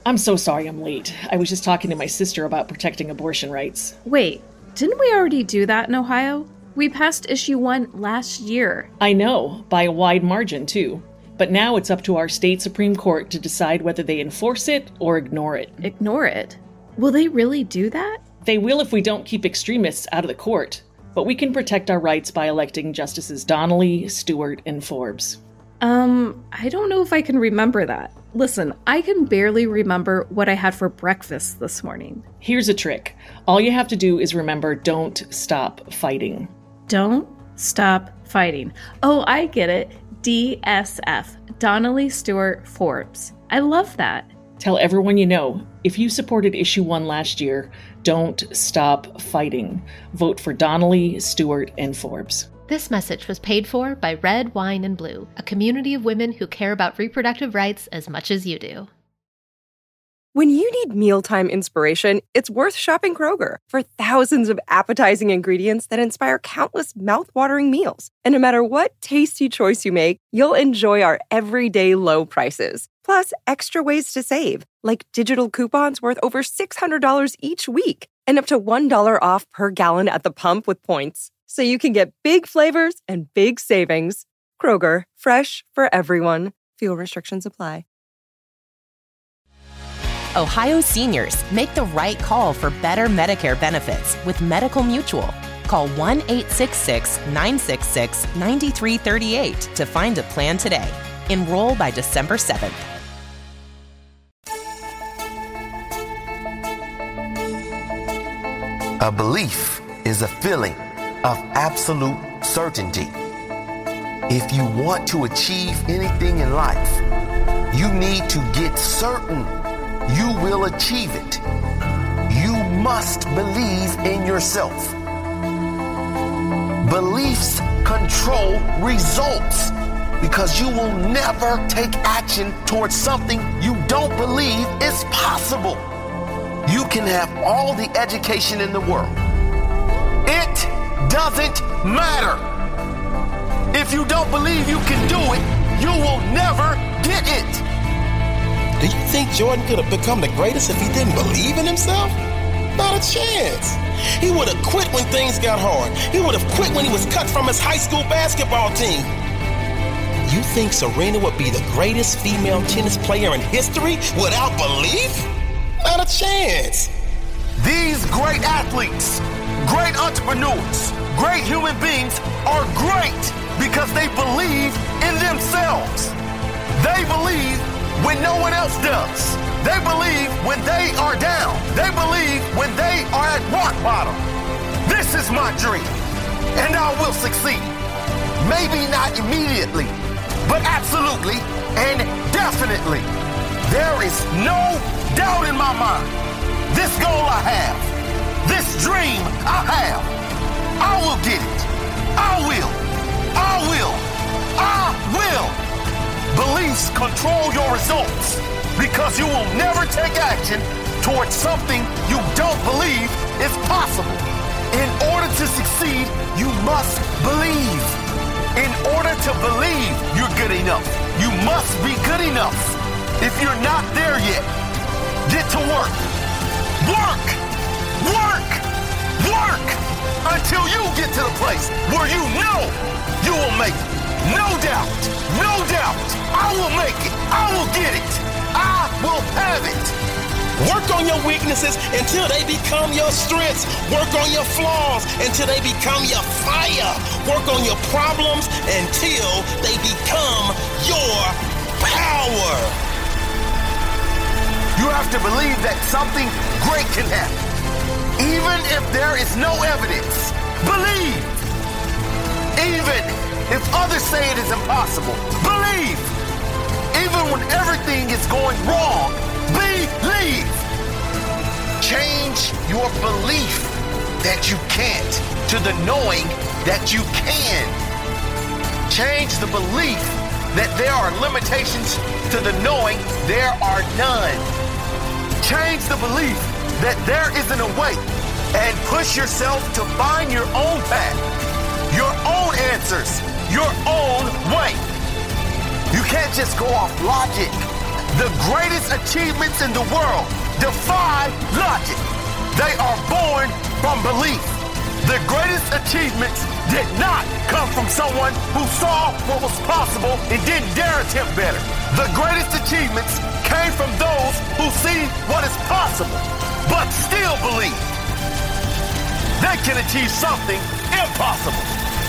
I'm so sorry I'm late. I was just talking to my sister about protecting abortion rights. Wait, didn't we already do that in Ohio? We passed issue 1 last year. I know, by a wide margin, too. But now it's up to our state Supreme Court to decide whether they enforce it or ignore it. Ignore it? Will they really do that? They will if we don't keep extremists out of the court. But we can protect our rights by electing Justices Donnelly, Stewart, and Forbes. I don't know if I can remember that. Listen, I can barely remember what I had for breakfast this morning. Here's a trick. All you have to do is remember, don't stop fighting. Don't stop fighting. Oh, I get it. DSF. Donnelly, Stewart, Forbes. I love that. Tell everyone you know, if you supported issue 1 last year, don't stop fighting. Vote for Donnelly, Stewart, and Forbes. This message was paid for by Red, Wine, and Blue, a community of women who care about reproductive rights as much as you do. When you need mealtime inspiration, it's worth shopping Kroger for thousands of appetizing ingredients that inspire countless mouth-watering meals. And no matter what tasty choice you make, you'll enjoy our everyday low prices. Plus, extra ways to save, like digital coupons worth over $600 each week and up to $1 off per gallon at the pump with points. So you can get big flavors and big savings. Kroger, fresh for everyone. Fuel restrictions apply. Ohio seniors, make the right call for better Medicare benefits with Medical Mutual. Call 1-866-966-9338 to find a plan today. Enroll by December 7th. A belief is a feeling of absolute certainty. If you want to achieve anything in life, you need to get certain you will achieve it. You must believe in yourself. Beliefs control results because you will never take action towards something you don't believe is possible. You can have all the education in the world. It doesn't matter. If you don't believe you can do it, you will never get it. Do you think Jordan could have become the greatest if he didn't believe in himself? Not a chance. He would have quit when things got hard. He would have quit when he was cut from his high school basketball team. You think Serena would be the greatest female tennis player in history without belief? Not a chance. These great athletes, great entrepreneurs, great human beings are great because they believe in themselves. They believe when no one else does. They believe when they are down. They believe when they are at rock bottom. This is my dream, and I will succeed. Maybe not immediately, but absolutely and definitely. There is no doubt in my mind. This goal I have, this dream I have, I will get it. I will. I will. I will. Beliefs control your results because you will never take action towards something you don't believe is possible. In order to succeed, you must believe. In order to believe you're good enough, you must be good enough. If you're not there yet, get to work. Work! Work! Work! Until you get to the place where you know you will make it. No doubt, no doubt, I will make it. I will get it. I will have it. Work on your weaknesses until they become your strengths. Work on your flaws until they become your fire. Work on your problems until they become your power. You have to believe that something great can happen. Even if there is no evidence, believe. Even if others say it is impossible, believe. Even when everything is going wrong, believe. Change your belief that you can't to the knowing that you can. Change the belief that there are limitations to the knowing there are none. Change the belief that there isn't a way and push yourself to find your own path, your own answers, your own way. You can't just go off logic. The greatest achievements in the world defy logic. They are born from belief. The greatest achievements did not come from someone who saw what was possible and didn't dare attempt better. The greatest achievements came from those who see what is possible, but still believe they can achieve something impossible.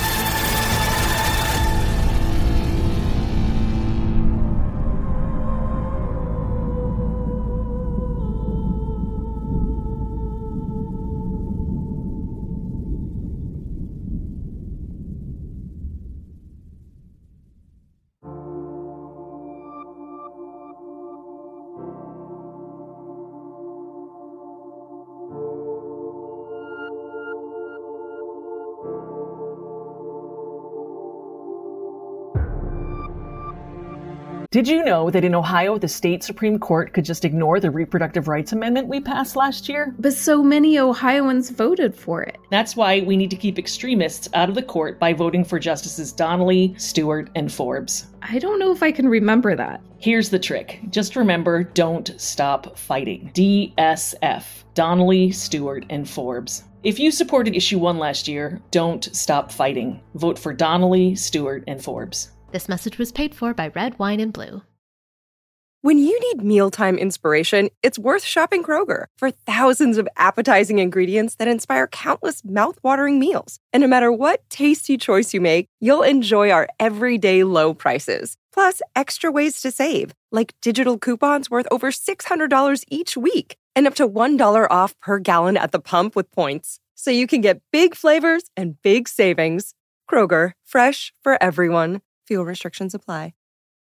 Did you know that in Ohio, the state Supreme Court could just ignore the Reproductive Rights Amendment we passed last year? But so many Ohioans voted for it. That's why we need to keep extremists out of the court by voting for Justices Donnelly, Stewart, and Forbes. I don't know if I can remember that. Here's the trick. Just remember, don't stop fighting. DSF. Donnelly, Stewart, and Forbes. If you supported Issue 1 last year, don't stop fighting. Vote for Donnelly, Stewart, and Forbes. This message was paid for by Red Wine and Blue. When you need mealtime inspiration, it's worth shopping Kroger for thousands of appetizing ingredients that inspire countless mouth-watering meals. And no matter what tasty choice you make, you'll enjoy our everyday low prices. Plus, extra ways to save, like digital coupons worth over $600 each week and up to $1 off per gallon at the pump with points. So you can get big flavors and big savings. Kroger, fresh for everyone. Fuel restrictions apply.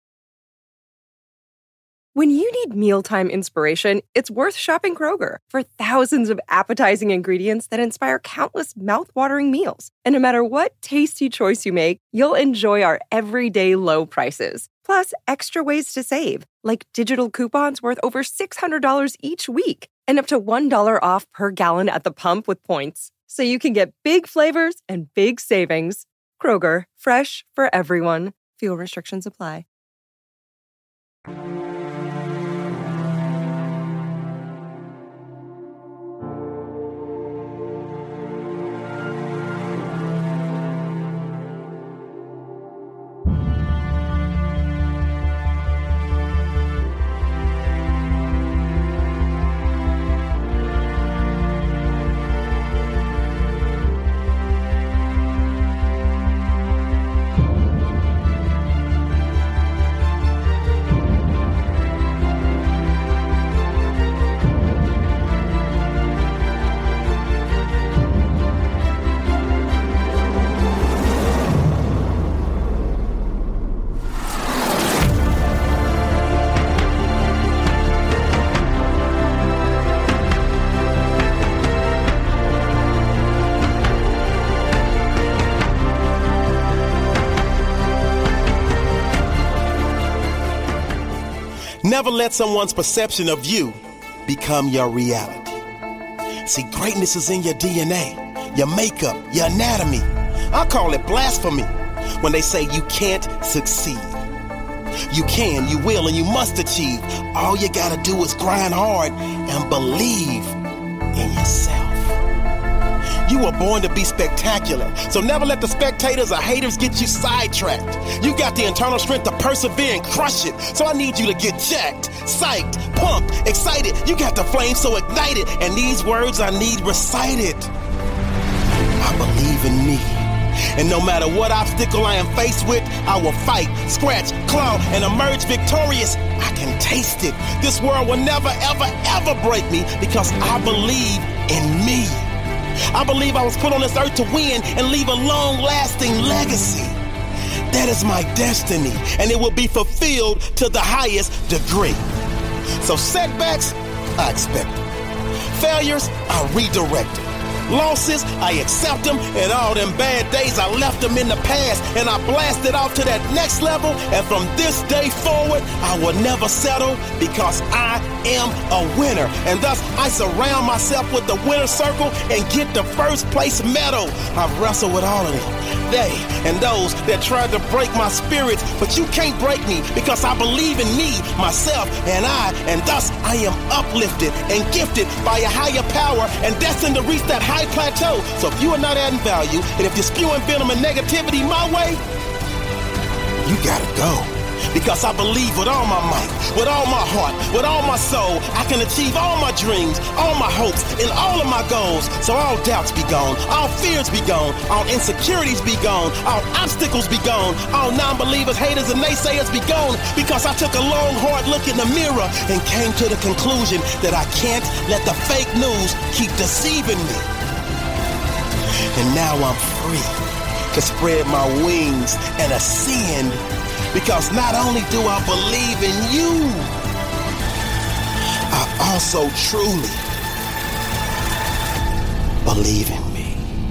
When you need mealtime inspiration, it's worth shopping Kroger for thousands of appetizing ingredients that inspire countless mouth-watering meals. And no matter what tasty choice you make, you'll enjoy our everyday low prices. Plus, extra ways to save, like digital coupons worth over $600 each week and up to $1 off per gallon at the pump with points. So you can get big flavors and big savings. Kroger, fresh for everyone. Fuel restrictions apply. Never let someone's perception of you become your reality. See, greatness is in your DNA, your makeup, your anatomy. I call it blasphemy when they say you can't succeed. You can, you will, and you must achieve. All you gotta do is grind hard and believe in yourself. You were born to be spectacular, so never let the spectators or haters get you sidetracked. You got the internal strength to persevere and crush it, so I need you to get jacked, psyched, pumped, excited. You got the flame so ignited, and these words I need recited. I believe in me, and no matter what obstacle I am faced with, I will fight, scratch, claw, and emerge victorious. I can taste it. This world will never, ever, ever break me because I believe in me. I believe I was put on this earth to win and leave a long-lasting legacy. That is my destiny, and it will be fulfilled to the highest degree. So setbacks, I expect them. Failures, I redirect them. Losses, I accept them, and all them bad days, I left them in the past, and I blasted off to that next level, and from this day forward, I will never settle because I am a winner, and thus I surround myself with the winner circle and get the first place medal. I've wrestled with all of them, they and those that tried to break my spirit, but you can't break me because I believe in me, myself, and I, and thus I am uplifted and gifted by a higher power and destined to reach that high plateau. So if you are not adding value, and if you're spewing venom and negativity my way, you gotta go. Because I believe with all my might, with all my heart, with all my soul, I can achieve all my dreams, all my hopes, and all of my goals. So all doubts be gone, all fears be gone, all insecurities be gone, all obstacles be gone, all non-believers, haters, and naysayers be gone. Because I took a long, hard look in the mirror and came to the conclusion that I can't let the fake news keep deceiving me. And now I'm free to spread my wings and ascend. Because not only do I believe in you, I also truly believe in me.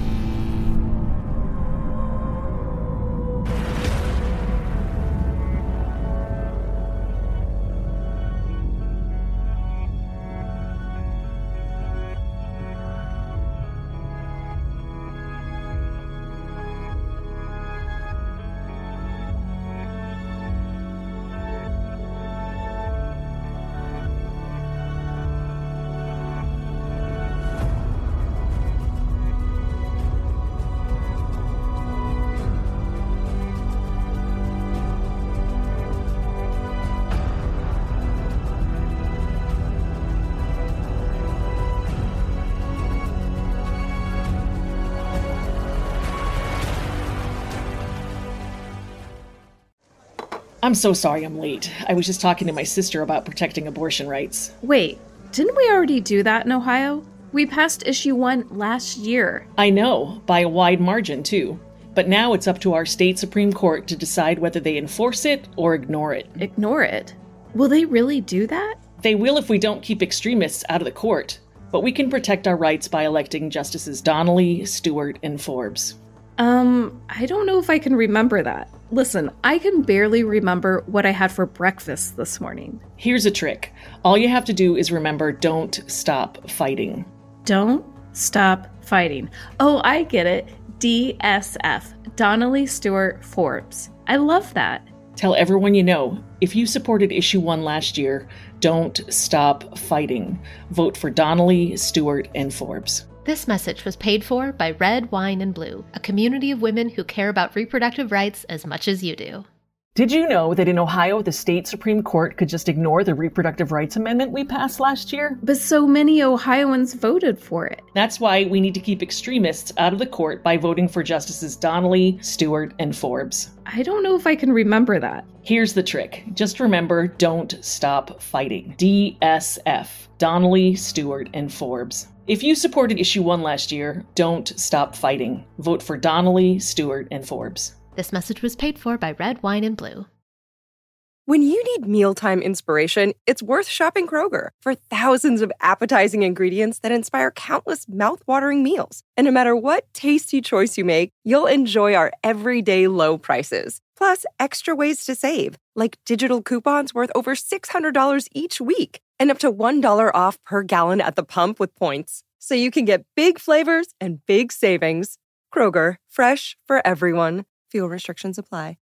I'm so sorry I'm late. I was just talking to my sister about protecting abortion rights. Wait, didn't we already do that in Ohio? We passed issue 1 last year. I know, by a wide margin, too. But now it's up to our state Supreme Court to decide whether they enforce it or ignore it. Ignore it? Will they really do that? They will if we don't keep extremists out of the court. But we can protect our rights by electing Justices Donnelly, Stewart, and Forbes. I don't know if I can remember that. Listen, I can barely remember what I had for breakfast this morning. Here's a trick. All you have to do is remember, don't stop fighting. Don't stop fighting. Oh, I get it. DSF. Donnelly Stewart Forbes. I love that. Tell everyone you know, if you supported issue 1 last year, don't stop fighting. Vote for Donnelly, Stewart, and Forbes. This message was paid for by Red, Wine, and Blue, a community of women who care about reproductive rights as much as you do. Did you know that in Ohio, the state Supreme Court could just ignore the reproductive rights amendment we passed last year? But so many Ohioans voted for it. That's why we need to keep extremists out of the court by voting for Justices Donnelly, Stewart, and Forbes. I don't know if I can remember that. Here's the trick. Just remember, don't stop fighting. DSF. Donnelly, Stewart, and Forbes. If you supported issue 1 last year, don't stop fighting. Vote for Donnelly, Stewart, and Forbes. This message was paid for by Red, Wine, and Blue. When you need mealtime inspiration, it's worth shopping Kroger for thousands of appetizing ingredients that inspire countless mouth-watering meals. And no matter what tasty choice you make, you'll enjoy our everyday low prices. Plus, extra ways to save, like digital coupons worth over $600 each week and up to $1 off per gallon at the pump with points. So you can get big flavors and big savings. Kroger, fresh for everyone. Fuel restrictions apply.